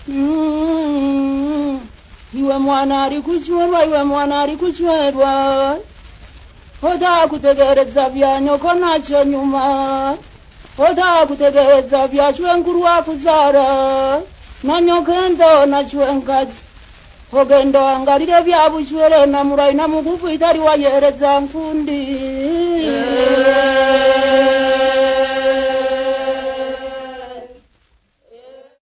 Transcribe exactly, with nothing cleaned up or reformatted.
Mm. Iwe mwana ari kuchwerwa, iwe mwana ari kuchwerwa. Oda kutegereza vya nyoko nacho nyuma. Oda kutegereza vya chwenkuru wa kuzara. Na nyokendo na chwenkazi. Ogendo angalire vya buchwere na murai na mugufu itari wayereza mfundi.